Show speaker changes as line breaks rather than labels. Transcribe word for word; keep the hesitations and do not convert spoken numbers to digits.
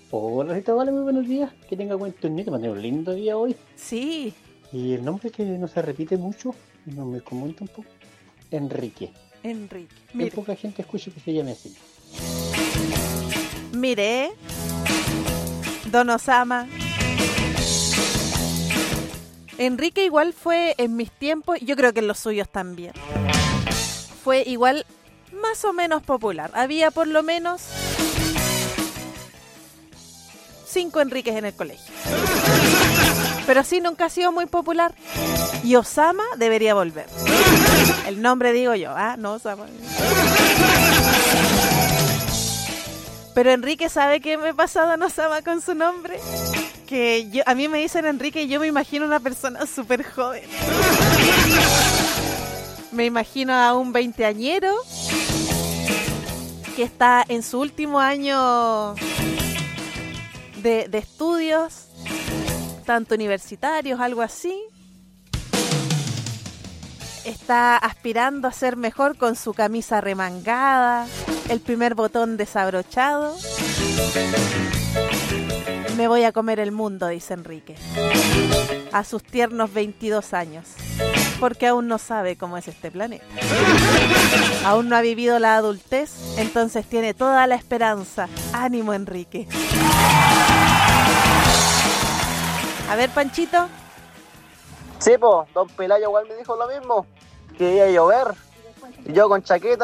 Hola, Rita, vale, muy buenos días. Que tenga buen turno, tener un lindo día hoy.
Sí.
Y el nombre que no se repite mucho, no me comenta un poco. Enrique.
Enrique.
Muy
Mire,
poca gente escucha que se llame así.
mire, Don Osama. Enrique igual fue en mis tiempos, yo creo que en los suyos también. Fue igual más o menos popular. Había por lo menos cinco Enriques en el colegio. Pero sí, nunca ha sido muy popular. Y Osama debería volver. El nombre digo yo, ah, no Osama. Pero Enrique, ¿sabe qué me pasa a Don Osama con su nombre? Que yo, a mí me dicen Enrique y yo me imagino una persona súper joven. Me imagino a un veinteañero que está en su último año de, de estudios, tanto universitarios, algo así. Está aspirando a ser mejor con su camisa remangada, el primer botón desabrochado. Me voy a comer el mundo, dice Enrique, a sus tiernos veintidós años, porque aún no sabe cómo es este planeta. Aún no ha vivido la adultez, entonces tiene toda la esperanza. Ánimo, Enrique. A ver, Panchito.
Sí, po, don Pelayo igual me dijo lo mismo, que iba a llover, y yo con chaqueta